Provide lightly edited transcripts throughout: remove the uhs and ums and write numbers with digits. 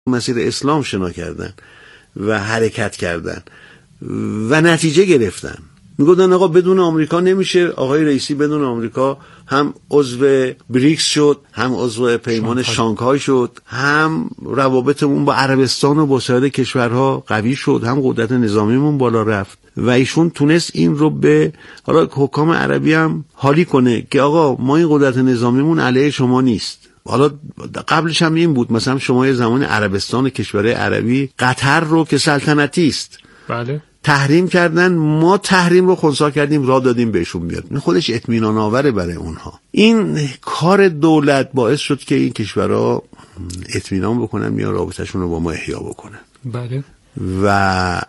مسیر اسلام شنا کردن و حرکت کردن و نتیجه گرفتن. میگفتن آقا بدون آمریکا نمیشه. آقای رئیسی بدون آمریکا هم عضو بریکس شد، هم عضو پیمان شانگهای شد، هم روابطمون با عربستان و با سایر کشورها قوی شد، هم قدرت نظامیمون بالا رفت و ایشون تونست این رو به حالا حکام عربی هم حالی کنه که آقا ما این قدرت نظامیمون علیه شما نیست. حالا قبلش هم این بود، مثلا شما یه زمان عربستان کشورهای عربی قطر رو که سلطنتی است بله تحریم کردن، ما تحریم رو خنثی کردیم، راه دادیم بهشون بیاد. این خودش اطمینان آوره برای اونها. این کار دولت باعث شد که این کشورها اطمینان بکنن یا رابطه‌شون رو با ما احیا بکنن. بله. و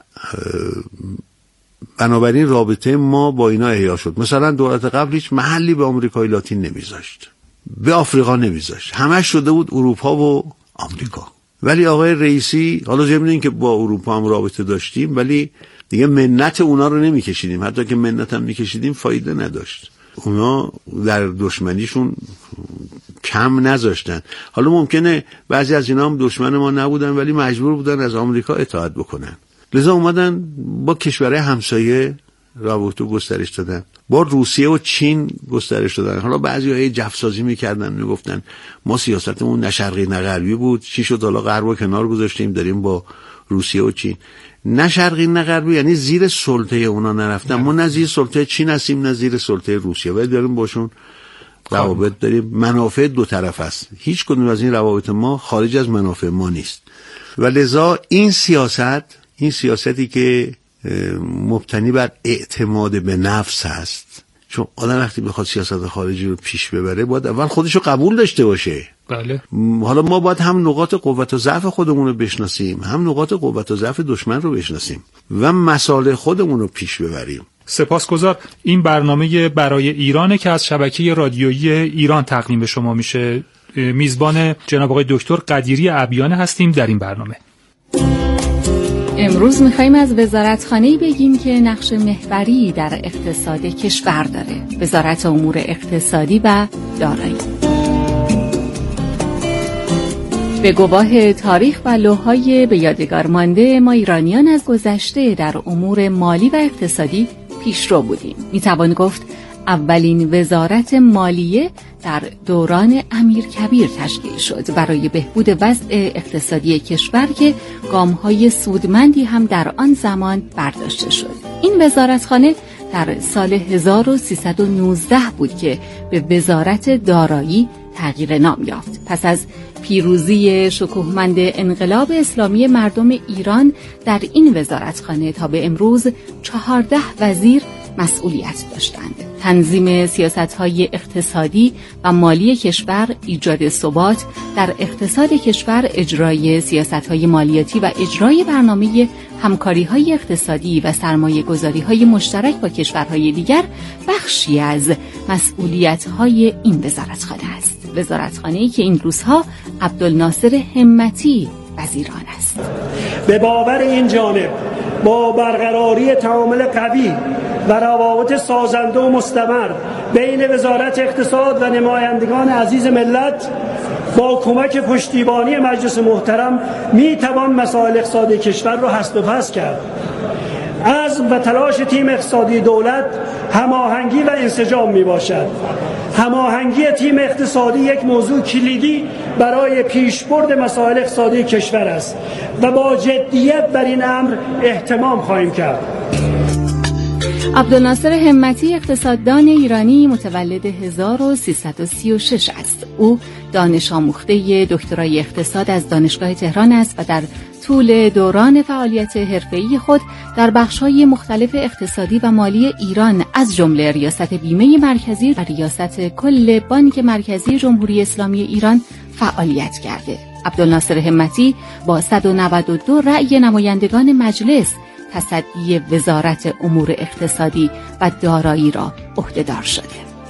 بنابراین رابطه ما با اینا احیا شد. مثلا دولت قبل هیچ محلی به آمریکای لاتین نمیذاشت، به آفریقا نمیذاشت، همش شده بود اروپا و آمریکا. ولی آقای رئیسی، حالا ضمن این که با اروپا هم رابطه داشتیم ولی دیگه منت اونا رو نمیکشیدیم، حتی که منت هم میکشیدیم فایده نداشت. اونا در دشمنیشون کم نذاشتن. حالا ممکنه بعضی از اینا هم دشمن ما نبودن ولی مجبور بودن از آمریکا اطاعت بکنن، لذا اومدن با کشورهای همسایه رابطه گسترش دادن، با روسیه و چین گسترش دادن. حالا بعضی‌ها یه جفسازی میکردن، میگفتن ما سیاستمون نه شرقی نه غربی بود، چی شد حالا غرب رو کنار گذاشتیم داریم با روسیه و چین. نه شرقی نه غربی یعنی زیر سلطه اونا نرفتن. ما نه زیر سلطه چین هستیم نه زیر سلطه روسیه، ولی داریم باشون روابط داریم. منافع دو طرف است، هیچ کدوم از این روابط ما خارج از منافع ما نیست. و لذا این سیاستی که مبتنی بر اعتماد به نفس هست، چون آدم وقتی بخواد سیاست خارجی رو پیش ببره باید اول خودش رو قبول داشته باشه. بله. حالا ما باید هم نقاط قوت و ضعف خودمون رو بشناسیم، هم نقاط قوت و ضعف دشمن رو بشناسیم و مصالح خودمون رو پیش ببریم. سپاسگزار. این برنامه برای ایرانه که از شبکه رادیویی ایران تقدیم به شما میشه. میزبان جناب آقای دکتر قدیری ابیان هستیم در این برنامه. امروز میخواییم از وزارتخانه‌ای بگیم که نقش محوری در اقتصاد کشور داره، وزارت امور اقتصادی و دارایی. به گواه تاریخ و لوح‌های به یادگار مانده، ما ایرانیان از گذشته در امور مالی و اقتصادی پیشرو بودیم. میتوان گفت اولین وزارت مالیه در دوران امیرکبیر تشکیل شد برای بهبود وضع اقتصادی کشور که گام‌های سودمندی هم در آن زمان برداشته شد. این وزارتخانه در سال 1319 بود که به وزارت دارایی تغییر نام یافت. پس از پیروزی شکوهمند انقلاب اسلامی مردم ایران در این وزارتخانه تا به امروز 14 وزیر مسئولیت داشتند. تنظیم سیاست‌های اقتصادی و مالی کشور، ایجاد ثبات در اقتصاد کشور، اجرای سیاست‌های مالیاتی و اجرای برنامه همکاری‌های اقتصادی و سرمایه‌گذاری‌های مشترک با کشورهای دیگر بخشی از مسئولیت‌های این وزارتخانه است. وزارتخانه‌ای که این روزها عبدالناصر همتی وزیر آن است. به باور این جانب با برقراری تعامل قوی و روابط سازنده و مستمر بین وزارت اقتصاد و نمایندگان عزیز ملت با کمک پشتیبانی مجلس محترم می توان مسائل اقتصادی کشور را حذف و پس کرد. عزم و تلاش تیم اقتصادی دولت هماهنگی و انسجام می باشد. هماهنگی تیم اقتصادی یک موضوع کلیدی برای پیشبرد مسائل اقتصادی کشور است و با جدیت بر این امر اهتمام خواهیم کرد. عبدالناصر همتی اقتصاددان ایرانی متولد 1336 است. او دانش آموخته دکترای اقتصاد از دانشگاه تهران است و در طول دوران فعالیت حرفه‌ای خود در بخش‌های مختلف اقتصادی و مالی ایران از جمله ریاست بیمه مرکزی و ریاست کل بانک مرکزی جمهوری اسلامی ایران فعالیت کرده. عبدالناصر همتی با 192 رأی نمایندگان مجلس تصدی وزارت امور اقتصادی و دارایی را عهده‌دار شده.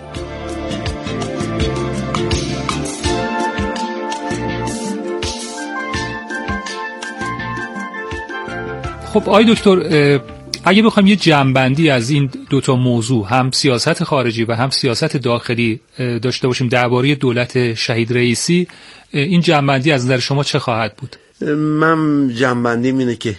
خب آقای دکتر، اگه بخوایم یه جمع‌بندی از این دوتا موضوع، هم سیاست خارجی و هم سیاست داخلی داشته باشیم درباره دولت شهید رئیسی، این جمع‌بندی از نظر شما چه خواهد بود؟ من جنبندیم اینه که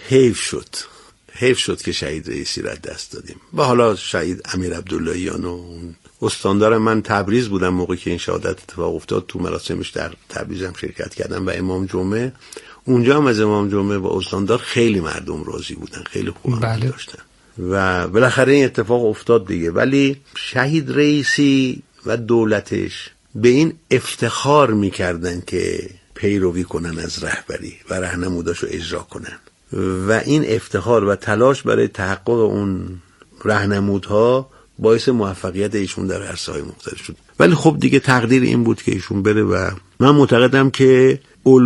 حیف شد که شهید رئیسی را دست دادیم. و حالا شهید امیر عبداللهیان و استاندار من تبریز بودم موقعی که این شهادت اتفاق افتاد، تو مراسمش در تبریز هم شرکت کردم و امام جمعه اونجا هم از امام جمعه و استاندار خیلی مردم راضی بودن، خیلی خوب داشتن و بالاخره این اتفاق افتاد دیگه. ولی شهید رئیسی و دولتش به این افتخار میکردن که پیروی کنن از رهبری و راهنموداشو اجرا کنن و این افتخار و تلاش برای تحقق اون راهنمودها باعث موفقیت ایشون در عرصه‌های مختلف شد. ولی خب دیگه تقدیر این بود که ایشون بره و من معتقدم که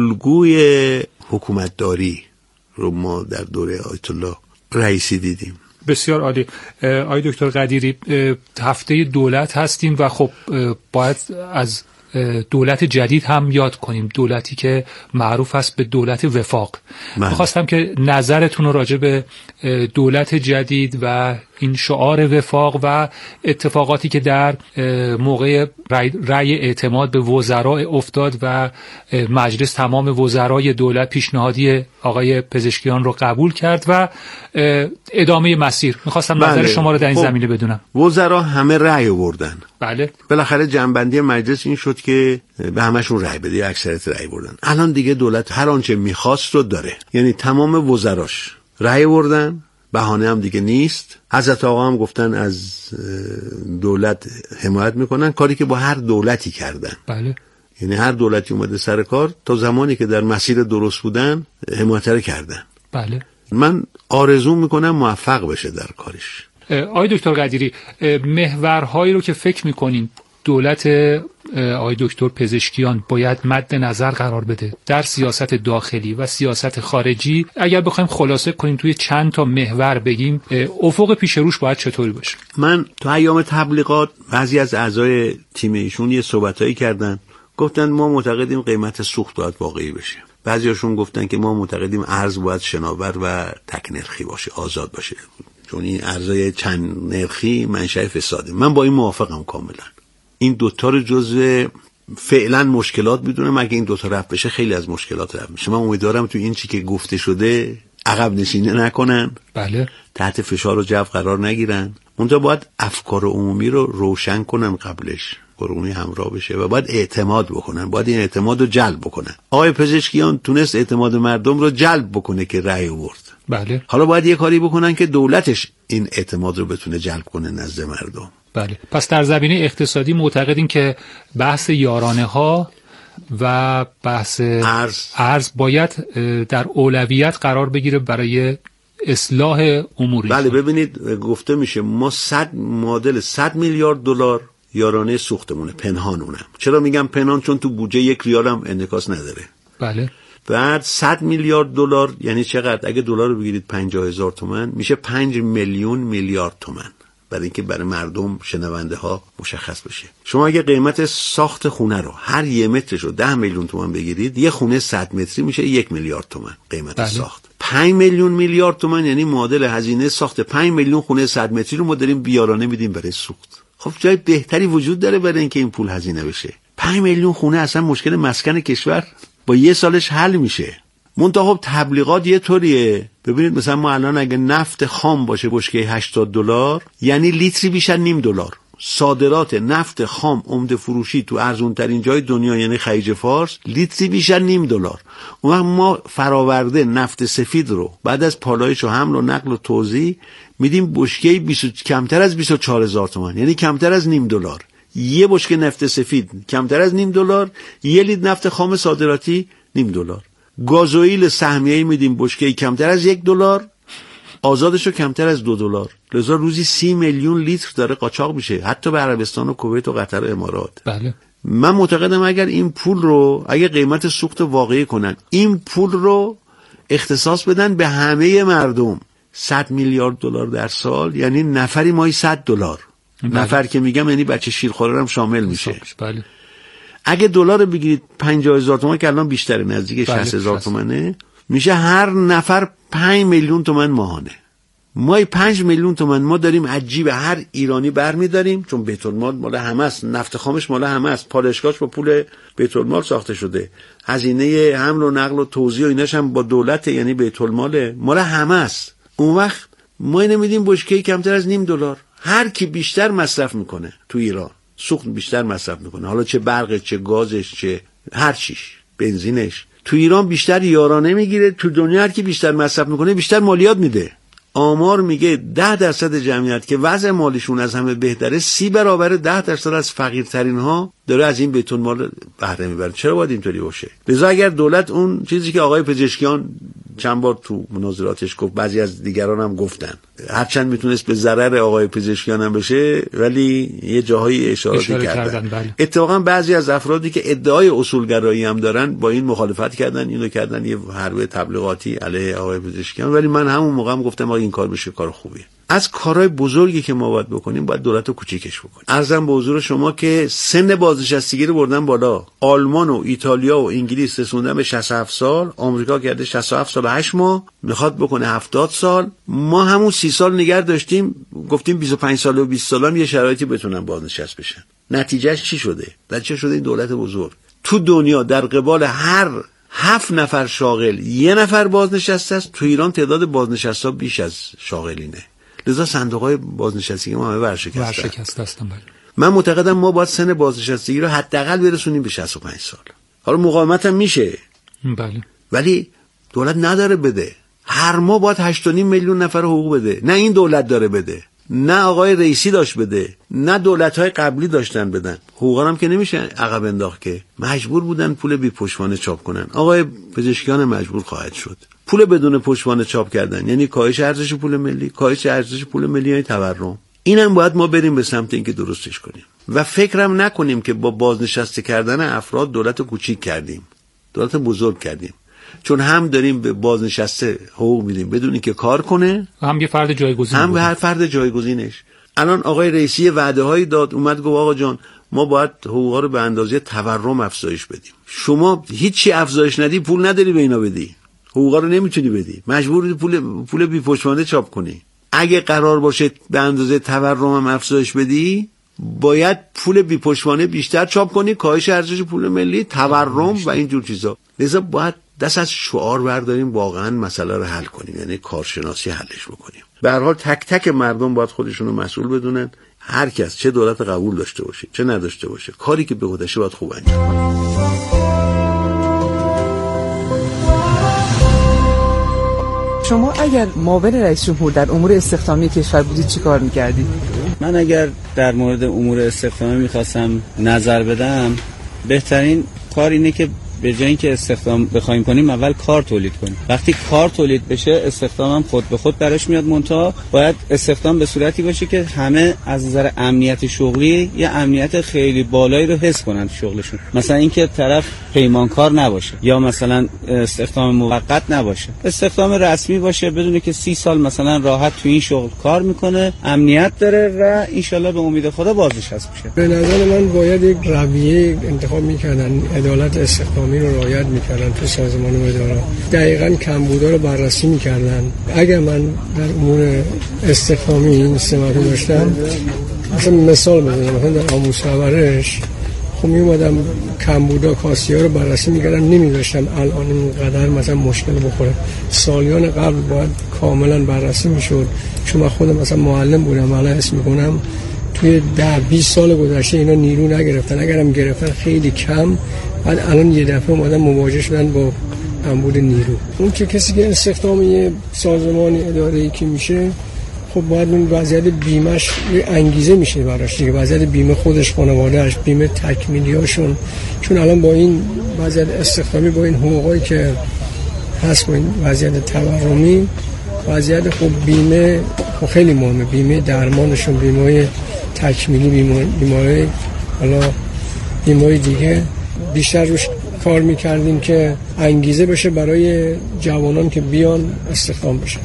الگوی حکومتداری رو ما در دوره آیت الله رئیسی دیدیم. بسیار عالی. آقای دکتر قدیری، هفته دولت هستیم و خب باید از دولت جدید هم یاد کنیم، دولتی که معروف است به دولت وفاق. می‌خواستم که نظرتون رو راجع به دولت جدید و این شعار وفاق و اتفاقاتی که در موقع رأی اعتماد به وزرا افتاد و مجلس تمام وزرای دولت پیشنهادی آقای پزشکیان رو قبول کرد و ادامه مسیر. می‌خواستم نظر شما رو در این زمینه بدونم. وزرا همه رأی آوردن. بله. بالاخره جنبندی مجلس این شد که به همشون رأی بده، اکثریت رأی بردن. الان دیگه دولت هر آنچه می‌خواست رو داره. یعنی تمام وزراش رأی آوردن، بهانه هم دیگه نیست. حضرت آقا هم گفتن از دولت حمایت میکنن، کاری که با هر دولتی کردن. بله. یعنی هر دولتی اومده سر کار تا زمانی که در مسیر درست بودن حمایت کردن. بله. من آرزو میکنم موفق بشه در کارش. آقای دکتر قدیری، محورهایی رو که فکر میکنین دولت آقای دکتر پزشکیان باید مد نظر قرار بده در سیاست داخلی و سیاست خارجی، اگر بخوایم خلاصه کنیم توی چند تا محور بگیم، افق پیش روش باید چطوری باشه؟ من تو ایام تبلیغات بعضی از اعضای تیم ایشون یه صحبتایی کردن، گفتن ما معتقدیم قیمت سوخت باید واقعی بشه. بعضیاشون گفتن که ما معتقدیم ارز باید شناور و تک نرخی باشه، آزاد باشه، چون این ارزهای چند نرخی منشأ فساده. من با این موافقم کاملا. این دوتا رو جزء فعلا مشکلات بدونم، اگه این دوتا رفت بشه خیلی از مشکلات رفت میشه. من امیدوارم تو این چی که گفته شده عقب نشینی نکنن. بله. تحت فشار و جو قرار نگیرن. منتها باید افکار عمومی رو روشن کنن، قبلش قرونی همراه بشه و باید اعتماد بکنن، باید این اعتماد رو جلب بکنن. آقای پزشکیان تونست اعتماد مردم رو جلب بکنه که رأی آورد. بله. حالا باید یه کاری بکنن که دولتش این اعتماد رو بتونه جلب کنه نزد مردم. بله. پس در زمینه اقتصادی معتقدین که بحث یارانه ها و بحث ارز باید در اولویت قرار بگیره برای اصلاح امور. بله. ببینید گفته میشه ما 100 میلیارد دلار یارانه سوختمونه، پنهانونه. چرا میگم پنهان؟ چون تو بودجه 1 ریال هم انعکاس نداره. بله. بعد 100 میلیارد دلار یعنی چقدر؟ اگه دلار رو بگیرید 50,000 تومان میشه 5 میلیون میلیارد تومان، برای اینکه برای مردم شنونده ها مشخص بشه. شما اگه قیمت ساخت خونه رو هر یه مترش رو 10 میلیون تومان بگیرید، یه خونه 100 متری میشه 1 میلیارد تومان قیمت. بله. ساخت 5 میلیون میلیارد تومان یعنی معادل هزینه ساخت 5 میلیون خونه 100 متری رو ما داریم بیارانه میدیم برای سوخت. خب جای بهتری وجود داره برای اینکه این پول هزینه بشه؟ 5 میلیون خونه اصلا مشکل مسکن کشور با یه سالش حل میشه. منتها خب تبلیغات یه طوریه. ببینید مثلا ما الان اگه نفت خام باشه بشکه 80 دلار یعنی لیتری بیشتر نیم دلار. صادرات نفت خام عمده فروشی تو ارزون ترین جای دنیا یعنی خلیج فارس لیتری بیشتر نیم دلار. اون وقت ما فراورده نفت سفید رو بعد از پالایش و حمل و نقل و توزیع میدیم بشکه کمتر از 24,000 تومان، یعنی کمتر از نیم دلار. یه بشکه نفت سفید کمتر از نیم دلار، یه لیتر نفت خام صادراتی نیم دلار. گازوئیل سهمیه‌ای میدیم بشکه کمتر از 1 دلار، آزادشو کمتر از 2 دلار. لذا روزی 30 میلیون لیتر داره قاچاق میشه، حتی به عربستان و کویت و قطر و امارات. بله. من معتقدم اگر این پول رو اگه قیمت سوخت واقعی کنن، این پول رو اختصاص بدن به همه مردم، 100 میلیارد دلار در سال یعنی نفری ماهی 100 دلار. بله. نفر که میگم یعنی بچه شیرخواره هم شامل میشه. بله. اگه دلار بگیرید 50,000 تومان که الان بیشتره، نزدیک 60,000 تومانه، میشه هر نفر 5 میلیون تومان ماهانه. ما 5 میلیون تومان ما داریم از جیب هر ایرانی برمی‌داریم، چون بیت المال مال همه است، نفت خامش مال همه است، پالایشگاهش با پول بیت المال ساخته شده، هزینه حمل و نقل و توزیع و ایناش هم با دولت، یعنی بیت المال مال همه است. اون وقت ما نمیدیم بشکه‌ای کمتر از $0.5. هر کی بیشتر مصرف میکنه تو ایران، سوخت بیشتر مصرف میکنه، حالا چه برق، چه گازش، چه هر چیش، بنزینش، تو ایران بیشتر یارانه میگیره. تو دنیا هر کی بیشتر مصرف میکنه بیشتر مالیات میده. آمار میگه 10% جمعیت که وضع مالیشون از همه بهتره 30 برابر 10% از فقیرترین ها داره از این بیت المال بهره میبره. چرا باید اینطوری باشه؟ لذا اگر دولت اون چیزی که آقای پزشکیان چند بار تو مناظراتش گفت، بعضی از دیگران هم گفتن، هرچند میتونست به ضرر آقای پزشکیان هم بشه ولی یه جاهای اشاره کردن. بله. اتفاقا بعضی از افرادی که ادعای اصولگرایی هم دارن با این مخالفت کردن، اینو کردن یه حربه تبلیغاتی علیه آقای پزشکیان، ولی من همون موقع هم گفتم آقا این کار بشه کار خوبیه. از کارهای بزرگی که ما باید بکنیم باید دولت رو کوچیکش بکنیم. عرضم به حضور شما که سن بازنشستگی رو بردن بالا. آلمان و ایتالیا و انگلیس رسوندن به 67 سال، آمریکا کرده 67 سال و 8 ماه، میخواد بکنه 70 سال. ما همون 30 سال نگه داشتیم، گفتیم 25 سال و 20 سالام یه شرایطی بتونن بازنشست بشن. نتیجهش چی شده؟ نتیجه شده این دولت بزرگ تو دنیا در قبال هر 7 نفر شاغل 1 نفر بازنشسته است. تو ایران تعداد بازنشسته بیش از شاغلینه. لذا صندوق‌های بازنشستگی ما همه ورشکسته هستن. من معتقدم ما باید سن بازنشستگی رو حداقل برسونیم به 65 سال. حالا مقاومت هم میشه، بله، ولی دولت نداره بده. هر ماه باید 8.5 میلیون نفر حقوق بده. نه این دولت داره بده، نه آقای رئیسی داشت بده، نه دولت‌های قبلی داشتن بدن. حقوقا هم که نمیشه عقب انداخت، که مجبور بودن پول بی پشتوانه چاپ کنن. آقای پزشکیان مجبور خواهد شد. پول بدون پشتوانه چاپ کردن یعنی کاهش ارزش پول ملی، کاهش ارزش پول ملی یعنی تورم. اینم باید ما بریم به سمت اینکه درستش کنیم و فکرم نکنیم که با بازنشسته کردن افراد دولت کوچیک کردیم، دولت بزرگ کردیم. چون هم داریم به بازنشسته حقوق میدیم بدون اینکه کار کنه، هم یه فرد جایگزین، هم به هر فرد جایگزینش. الان آقای رئیسی وعده هایی داد، اومد گفت آقا جان ما باید حقوقا رو به اندازه تورم افزایش بدیم. شما هیچی افزایش ندی پول نداری به اینا بدی، حقوقا رو نمیتونی بدی، مجبوری پول بی پشتوانه چاپ کنی. اگه قرار باشه به اندازه تورم هم افزایش بدی باید پول بی پشتوانه بیشتر چاپ کنی، کاهش ارزش پول ملی، تورم و این جور چیزا. لذا باید دست از شعار برداریم، واقعا مسئله رو حل کنیم، یعنی کارشناسی حلش بکنیم. به هر حال تک تک مردم باید خودشونو مسئول بدونن. هر کس چه دولت قبول داشته باشه چه نداشته باشه، کاری که به خودشه باید خوب انجام بده. شما اگر معاون رئیس جمهور در امور استخدامی کشور بودید چی کار می‌کردید؟ من اگر در مورد امور استخدامی می‌خواستم نظر بدم، بهترین کار اینه که به جای اینکه استخدام بخوایم کنیم اول کار تولید کنیم. وقتی کار تولید بشه استخدام هم خود به خود درش میاد. منتها باید استخدام به صورتی باشه که همه از نظر امنیت شغلی یه امنیت خیلی بالایی رو حس کنن شغلشون. مثلا اینکه طرف پیمانکار نباشه یا مثلا استخدام موقت نباشه، استخدام رسمی باشه بدونه که 30 سال مثلا راحت تو این شغل کار میکنه، امنیت داره و انشالله به امید خدا بازنشسته بشه. به نظر من باید یک رویه انتخاب میکردن، عدالت استخدامی رو رعایت میکردن تو سازمان و اداره، دقیقاً کمبودا رو بررسی میکردن. اگر من در امور استخدامی این سمتی داشتم، مثلا مثال بزنم، مثلا در آموزش و پرورش خب میومدم کمبودا کاسیا رو بررسی میکردم، نمیذاشتم الان اینقدر مثلا مشکل بخوره. سالیان قبل باید کاملا بررسی میشد، چون من خودم مثلا معلم بودم، الان اسم میکنم توی 10-20 سال گذشته اینا نیرو نگرفتن، اگرم گرفتن خیلی کم. بعد الان یه دفعه اومدن مواجه شدن با کمبود نیرو. اون که کسی که استخدام یه سازمانی اداره‌ای که میشه، خب باید اون وضعیت بیمهش انگیزه میشه براش دیگه، وضعیت بیمه خودش، خانواده‌اش، بیمه تکمیلیاشون. چون الان با این وضعیت استخدامی، با این حقوقایی که هست، با این وضعیت تورمی، وضعیت خب بیمه خب خیلی مهمه، بیمه درمانشون، بیمه تکمیلی، بیمه حالا بیمه دیگه بیشتر روش کار میکردیم که انگیزه بشه برای جوانان که بیان استخدام بشن.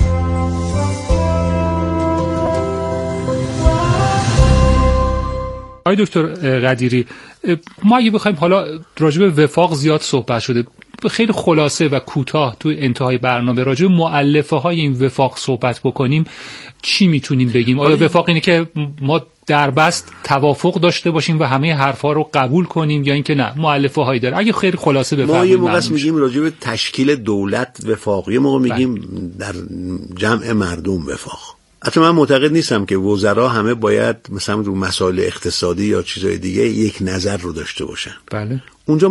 آقای دکتر قدیری، ما اگه بخوایم حالا راجع به وفاق زیاد صحبت شده، خیلی خلاصه و کوتاه تو انتهای برنامه راجع به مؤلفه های این وفاق صحبت بکنیم، چی میتونیم بگیم؟ آیا وفاق اینه که ما در بست توافق داشته باشیم و همه حرفا رو قبول کنیم، یا اینکه نه مؤلفه هایی داره؟ اگه خیلی خلاصه بفرمایید. ما یه موقع میگیم راجع به تشکیل دولت وفاق، یه موقع میگیم در جمع مردم وفاق. حتی من معتقد نیستم که وزرا همه باید مثلا رو مسائل اقتصادی یا چیزای دیگه یک نظر رو داشته باشن. بله. اونجا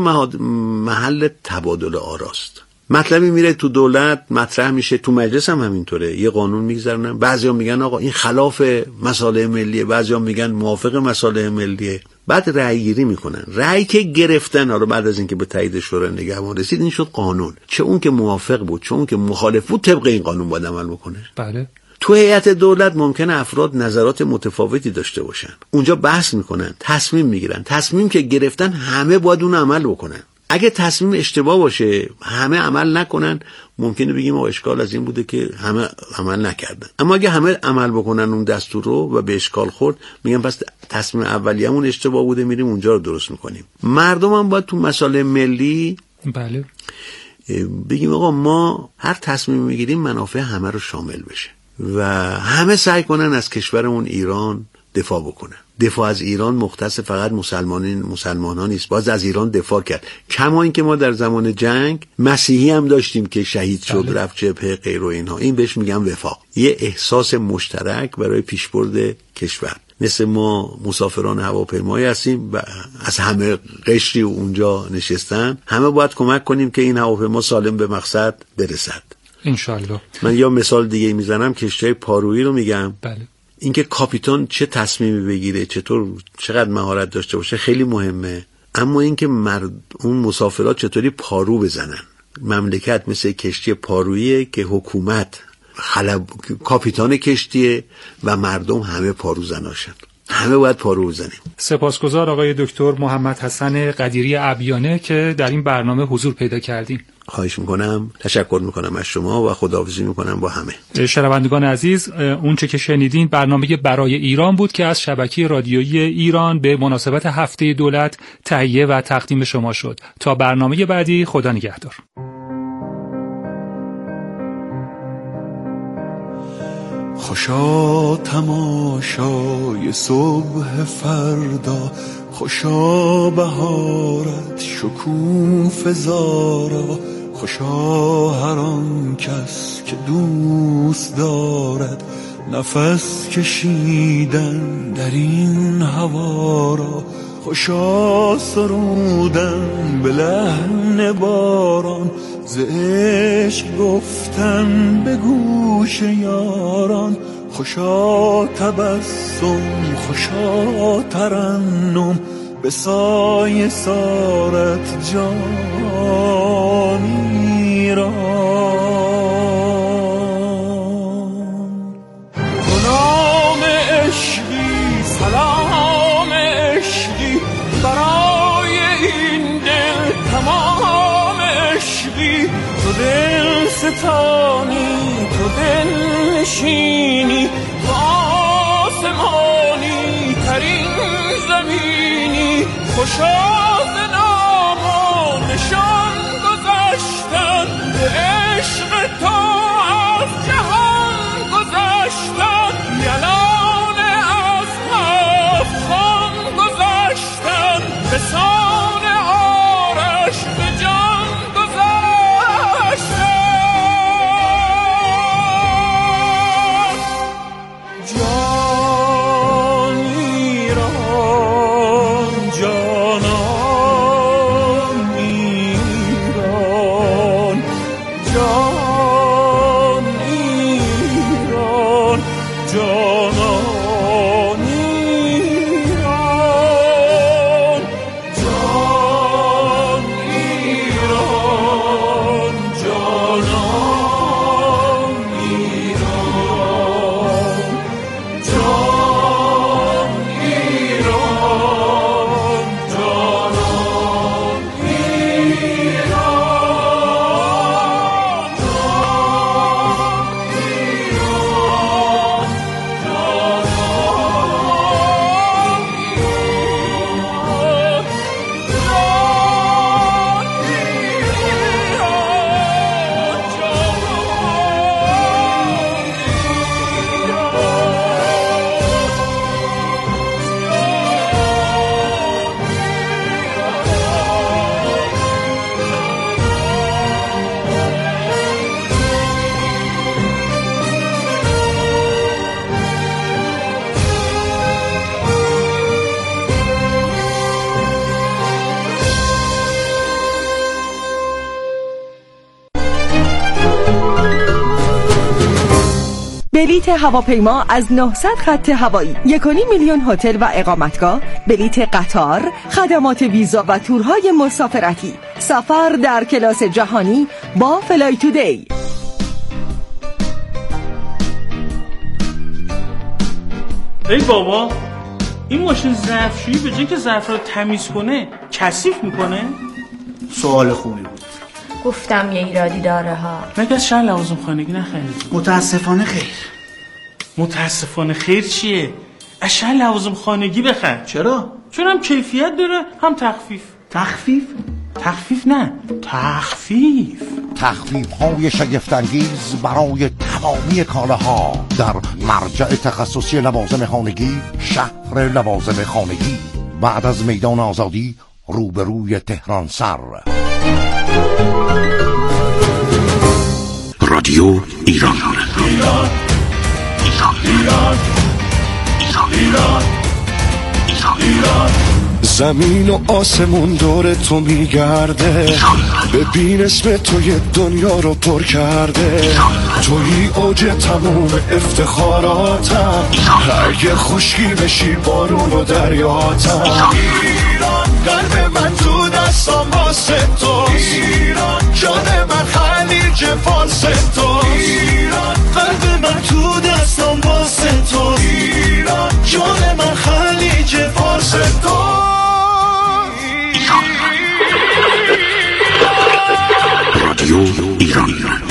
محل تبادل آراست. مطلبی میره تو دولت مطرح میشه، تو مجلس هم همینطوره، یه قانون میگذارن، بعضیا میگن آقا این خلاف مصالح ملیه، بعضیا میگن موافق مصالح ملیه، بعد رأی گیری میکنن. رأی که گرفتن حالا بعد از اینکه به تایید شورای نگهبان رسید، این شد قانون. چه اون که موافق بود چه اون که مخالف بود، طبق این قانون باید عمل بکنه. بله. تو هیئت دولت ممکنه افراد نظرات متفاوتی داشته باشن، اونجا بحث میکنن، تصمیم میگیرن، تصمیم که گرفتن همه باید اون عمل بکنن. اگه تصمیم اشتباه باشه همه عمل نکنن، ممکنه بگیم اشکال از این بوده که همه عمل نکردن. اما اگه همه عمل بکنن اون دستور رو و به اشکال خورد، میگن پس تصمیم اولیه‌مون اشتباه بوده، میریم اونجا رو درست میکنیم. مردم هم باید تو مسائل ملی بله بگیم آقا ما هر تصمیم میگیریم منافع همه رو شامل بشه و همه سعی کنن از کشورمون ایران دفاع بکنن. دفاع از ایران مختص فقط مسلمانان نیست، باز از ایران دفاع کرد. کما این که ما در زمان جنگ مسیحی هم داشتیم که شهید شد، بله. رفت جبهه غیر و اینها. این بهش میگم وفاق، یه احساس مشترک برای پیشبرد کشور. مثل ما مسافران هواپیمایی هستیم و از همه قشری اونجا نشستن، همه باید کمک کنیم که این هواپیما سالم به مقصد برسد انشالله. من یا مثال دیگه میزنم، کشتی پارویی رو میگم. بله. اینکه کاپیتان چه تصمیمی بگیره، چقدر مهارت داشته باشه خیلی مهمه، اما اینکه اون مسافرات چطوری پارو بزنن. مملکت مثل کشتی پاروییه که حکومت کاپیتان کشتیه و مردم همه پارو زناشن، همه باید پارو بزنیم. سپاسگزار آقای دکتر محمد حسن قدیری ابیانه که در این برنامه حضور پیدا کردین. خواهش میکنم، تشکر میکنم از شما و خداحافظی میکنم با همه. شنوندگان عزیز، اون چه که شنیدین برنامه برای ایران بود که از شبکه رادیویی ایران به مناسبت هفته دولت تهیه و تقدیم شما شد. تا برنامه بعدی، خدا نگهدار. خوشا تماشای صبح فردا، خوشا بهارت شکوفه زارا، خوشا هر آن کس که دوست دارد نفس کشیدن در این هوا را، خوشا سرودن به لحن باران، ز عشق گفتن به گوش یاران، خوشا تبسم خوشا ترنم به سایه سارت جانی را. تو نام عشقی سلام عشقی برای این دل تمام عشقی، تو دل ستانی تو دل نشینی، تو آسمانی ترین زمینی، خوشا ز نام و نشان گذشتن به عشق تو از جهان گذشتن، یلان از هفت خان گذشتن به سان آرش به جان گذشتن. جان ایران جانان ایران، جان بلیت هواپیما از 900 خط هوایی، 1.5 میلیون هتل و اقامتگاه، بلیت قطار، خدمات ویزا و تورهای مسافرتی. سفر در کلاس جهانی با فلای تودی. ای بابا، این ماشین ظرفشویی به جای که ظرف رو تمیز کنه کثیف میکنه؟ سوال خوبی بود. گفتم یه ایرادی داره ها. مگه از شهر لوازم خانگی نخریدی؟ متاسفانه خیر. متاسفانه خیر چیه؟ از شهر لوازم خانگی بخر. چرا؟ چون هم کیفیت داره هم تخفیف. تخفیف؟ تخفیف نه، تخفیف. تخفیف‌های شگفت‌انگیز برای تمامی کالاها در مرجع تخصصی لوازم خانگی، شهر لوازم خانگی، بعد از میدان آزادی روبروی تهران سر. رادیو ایران. زمین و آسمون دور تو میگرده، ببین اسم توی دنیا رو پر کرده. توی اوج تموم افتخاراتم، اگه خشکی بشی بارون و دریاتم. ایران قلب من تو دستم واسه توست، جان من خلیج فارس توست. ایران قلب من تو دستم واسه توست، جان من خلیج فارس توست. رادیو ایران.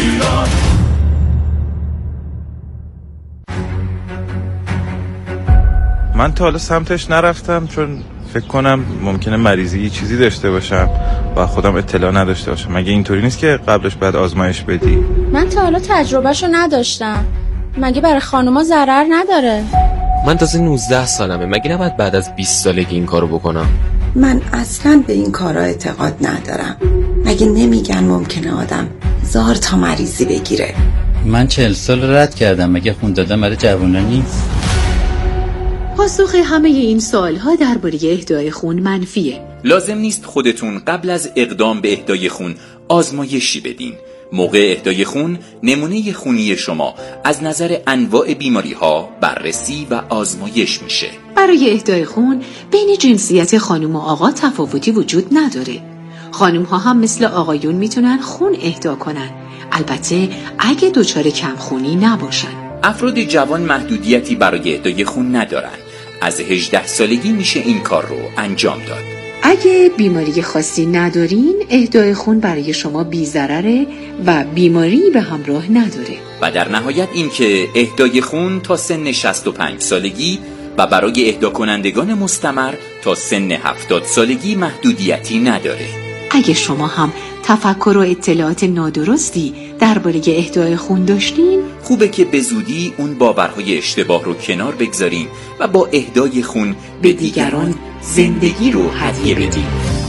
من تا حالا سمتش نرفتم چون فکر کنم ممکنه مریضی چیزی داشته باشم و خودم اطلاع نداشته باشم. مگه اینطوری نیست که قبلش باید آزمایش بدی؟ من تا حالا تجربهشو نداشتم. مگه برای خانوما ضرر نداره؟ من تازه 19 سالمه. مگه نباید بعد از 20 سالگی این کارو بکنم؟ من اصلا به این کارا اعتقاد ندارم. مگه نمیگن ممکنه آدم 1000 تا مریضی بگیره؟ من 40 سال رد کردم. مگه خون دادن برای جوونا نیست؟ پاسخ همه این سوالها درباره اهدای خون منفیه. لازم نیست خودتون قبل از اقدام به اهدای خون آزمایشی بدین. موقع اهدای خون نمونه خونی شما از نظر انواع بیماری‌ها بررسی و آزمایش میشه. برای اهدای خون بین جنسیت خانم و آقا تفاوتی وجود نداره. خانم ها هم مثل آقایون میتونن خون اهدا کنن، البته اگه دچار کمخونی نباشن. افراد جوان محدودیتی برای اهدای خون ندارن. از 18 سالگی میشه این کار رو انجام داد. اگه بیماری خاصی ندارین، اهدای خون برای شما بی‌ضرره و بیماری به همراه نداره. و در نهایت این که اهدای خون تا سن 65 سالگی و برای اهدا کنندگان مستمر تا سن 70 سالگی محدودیتی نداره. اگه شما هم تفکر و اطلاعات نادرستی درباره اهدای خون داشتین، خوبه که به زودی اون باورهای اشتباه رو کنار بگذارین و با اهدای خون به دیگران زندگی رو هدیه بدین.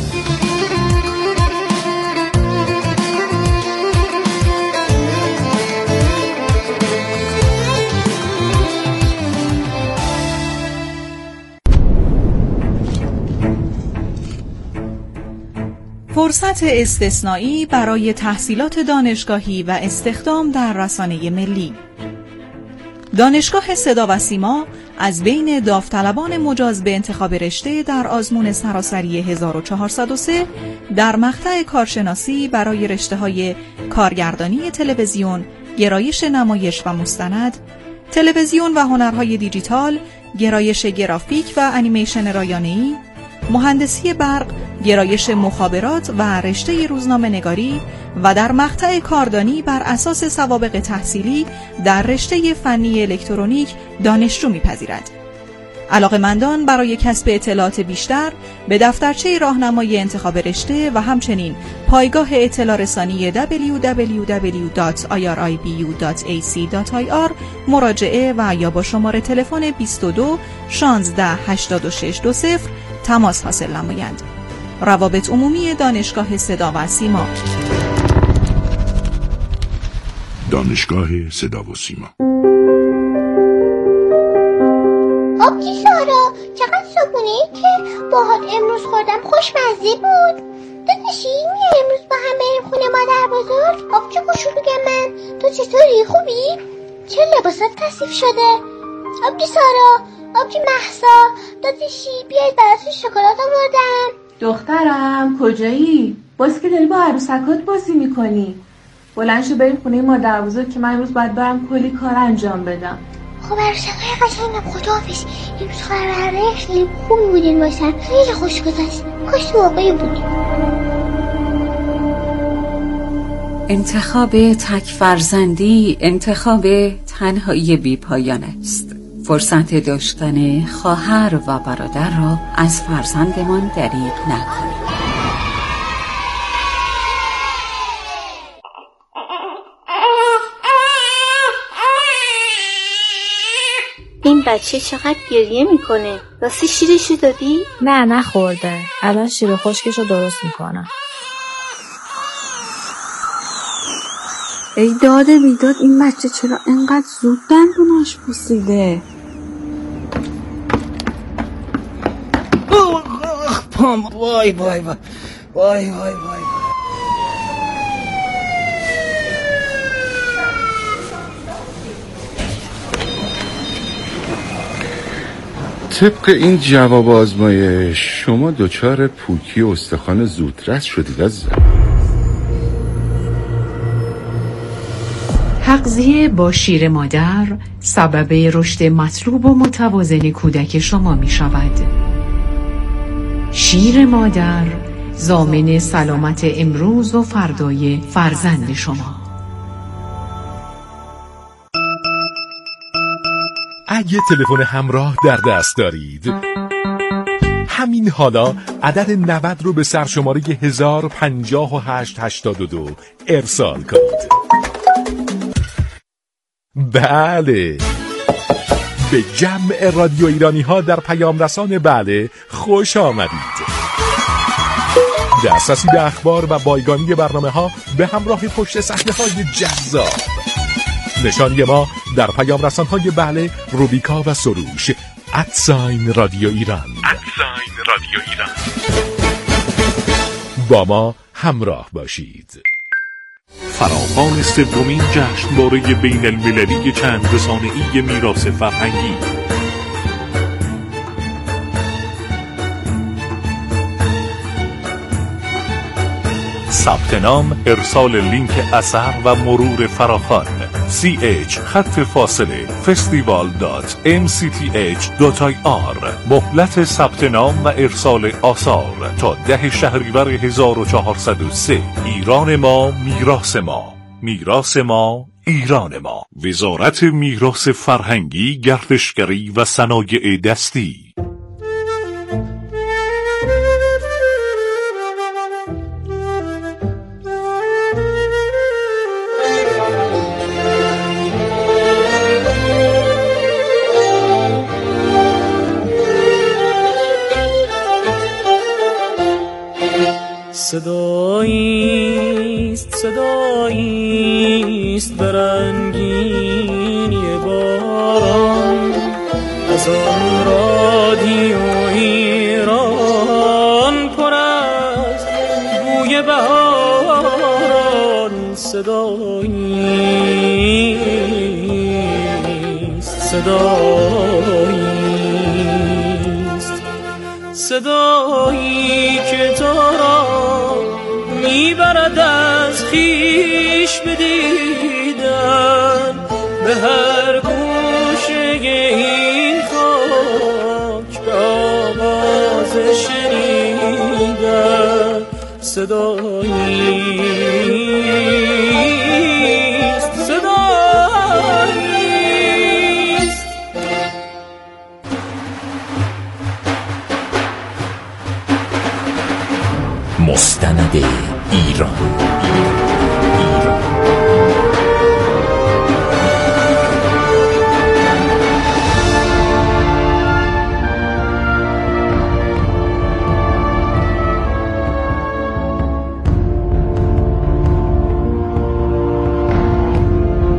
فرصت استثنایی برای تحصیلات دانشگاهی و استخدام در رسانه ملی. دانشگاه صدا و سیما از بین داوطلبان مجاز به انتخاب رشته در آزمون سراسری 1403 در مقطع کارشناسی برای رشته‌های کارگردانی تلویزیون، گرایش نمایش و مستند، تلویزیون و هنرهای دیجیتال، گرایش گرافیک و انیمیشن رایانه‌ای، مهندسی برق، گرایش مخابرات و رشته روزنامه نگاری و در مقطع کاردانی بر اساس سوابق تحصیلی در رشته فنی الکترونیک دانشجو می‌پذیرد. علاقه‌مندان برای کسب اطلاعات بیشتر به دفترچه راهنمای انتخاب رشته و همچنین پایگاه اطلاع رسانی www.iribu.ac.ir مراجعه و یا با شماره تلفن 22 16 86 20 تماس حاصل نمایند. روابط عمومی دانشگاه صدا و سیما. دانشگاه صدا و سیما. آبجی سارا، چقدر صبحونه‌ای که باهات امروز خوردم خوشمزه بود. داداشی میای امروز با هم بریم خونه مادر بزرگ؟ آبجی کوچولوی من، تو چطوری؟ خوبی؟ چرا لباسات کثیف شده؟ آبجی سارا، آبجی مهسا، داداشی بیاید براتون شکلات آوردم. دخترم کجایی؟ باز که داری با عروسکات بازی میکنی. بلند شو بریم خونه مادر بزرگ که من امروز باید برم کلی کار انجام بدم. خب عروسکای قشنگم خداحافظ. امروز خبرهای خیلی خوبی بودین باشن، خیلی خوش گذشت. کاش واقعی بودین. انتخاب تک فرزندی انتخاب تنهایی بی پایان است. فرصت داشتن خواهر و برادر را از فرزندمان دریغ نکنید. این بچه چقدر گریه میکنه. راستی شیرشو دادی؟ نه نخورده. الان شیر خشکشو درست میکنم. ای داده بیداد، این بچه چرا انقدر زود دندوناش پوسیده؟ پام وای وای وای وای وای وای. طبق این جواب آزمایش شما دچار پوکی استخوان زودرس شدید عزیزم. تغذیه با شیر مادر سبب رشد مطلوب و متوازن کودک شما می شود. شیر مادر ضامن سلامت امروز و فردای فرزند شما. اگه تلفن همراه در دست دارید، همین حالا عدد 90 رو به سرشماره 105882 ارسال کنید. بله، به جمع رادیو ایرانی ها در پیام رسان بله خوش آمدید. دسترسی به اخبار و بایگانی برنامه ها به همراه پشت صحنه های جذاب. نشانی ما در پیام رسان های بله، روبیکا و سروش @رادیو ایران. با ما همراه باشید. فراخوان سومین جشنواره بین المللی چند رسانه‌ای میراث فرهنگی. ثبت نام، ارسال لینک اثر و مرور فراخوان. festival.mcth.ir. مهلت ثبت نام و ارسال آثار تا 10 شهریور 1403. ایران ما، میراث ما. میراث ما، ایران ما. وزارت میراث فرهنگی، گردشگری و صنایع دستی. صداییست برنگینی باران از آن رادیو ایران پر از بوی بهاران. صدایی که تو را میبرد از خویش بدیدن به هر گوشه این خاک، به آواز شنیدن. صدایی